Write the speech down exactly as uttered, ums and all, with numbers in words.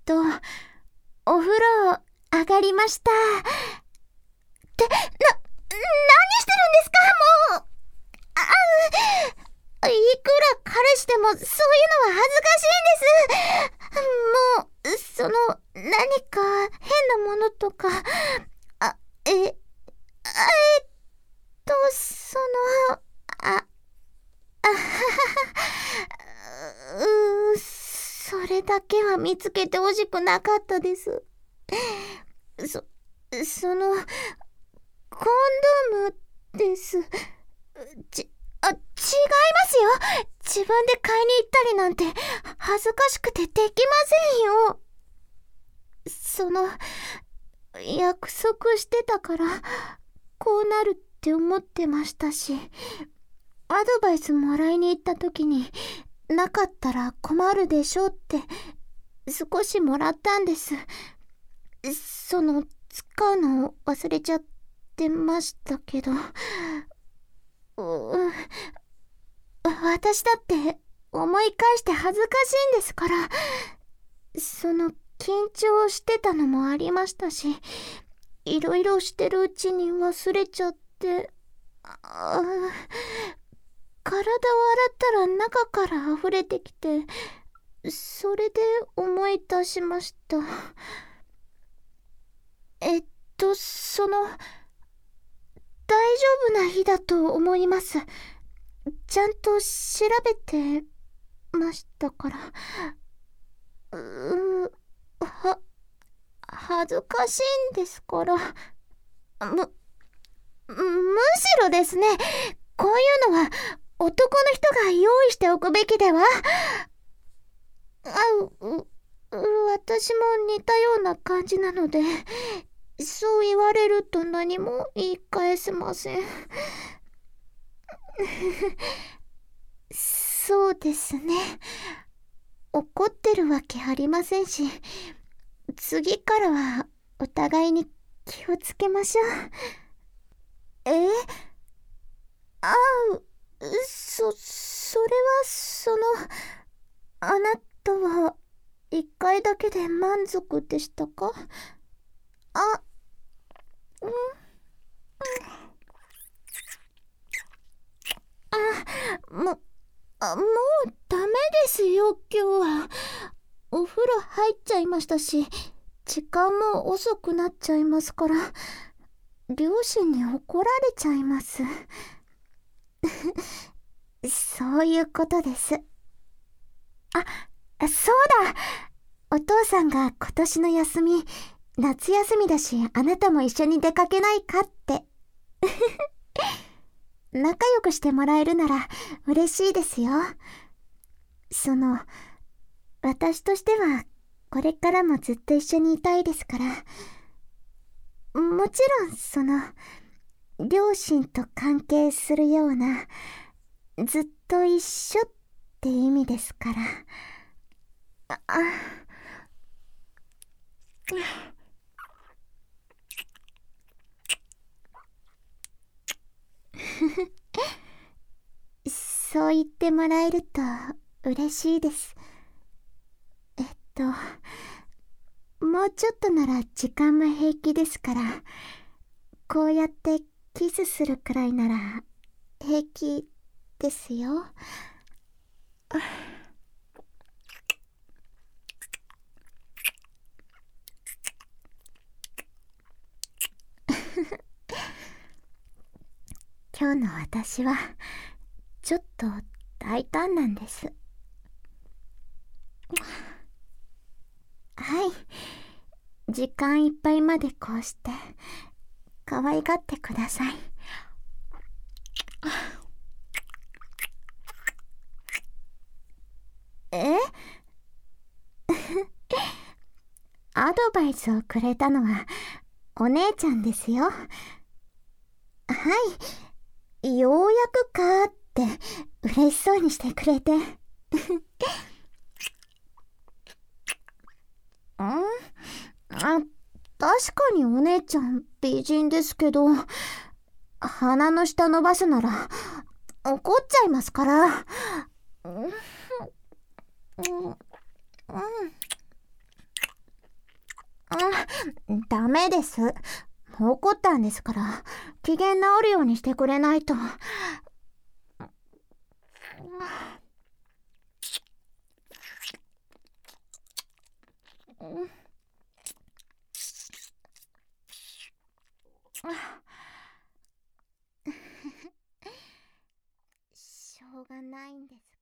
と、お風呂上がりました。って、な、何してるんですか、もう。あ、いくら彼氏でもそういうのは恥ずかしいんです。もう、その、何か変なものとか、あ、え、えっと、その、あ、あははは、うー、それだけは見つけてほしくなかったです。そ、その、コンドームです。ち、あ、違いますよ。自分で買いに行ったりなんて恥ずかしくてできませんよ。その、約束してたからこうなるって思ってましたし、アドバイスもらいに行った時になかったら困るでしょって少しもらったんです。その、使うのを忘れちゃってましたけど、う私だって思い返して恥ずかしいんですから。その、緊張してたのもありましたし、いろいろしてるうちに忘れちゃって、あ、体を洗ったら中から溢れてきて、それで思い出しました。えっと、その、大丈夫な日だと思います。ちゃんと調べてましたから。うー、は、恥ずかしいんですから。む、むしろですね、こういうのは男の人が用意しておくべきでは。あ、う、う、私も似たような感じなので、そう言われると何も言い返せません。そうですね。怒ってるわけありませんし、次からはお互いに気をつけましょう。え？ああ、そ、それはその、あなたは一回だけで満足でしたか？あ、うん、あ、も、あ、もうダメですよ、今日は。お風呂入っちゃいましたし、時間も遅くなっちゃいますから、両親に怒られちゃいます。そういうことです。あ、そうだ。お父さんが今年の休み、夏休みだし、あなたも一緒に出かけないかって。仲良くしてもらえるなら嬉しいですよ。その、私としてはこれからもずっと一緒にいたいですから。もちろんその、両親と関係するような、ずっと一緒って意味ですから。あ、あそう言ってもらえると嬉しいです。えっと、もうちょっとなら時間も平気ですから、こうやってキスするくらいなら平気ですよ。今日の私はちょっと大胆なんです。はい、時間いっぱいまでこうして可愛がってください。え？アドバイスをくれたのはお姉ちゃんですよ。はい、ようやくかって嬉しそうにしてくれて。ん？あ、確かにお姉ちゃん美人ですけど、鼻の下伸ばすなら怒っちゃいますから。うん、うん、うん、 ダメです。怒ったんですから、機嫌直るようにしてくれないと。しょうがないんです。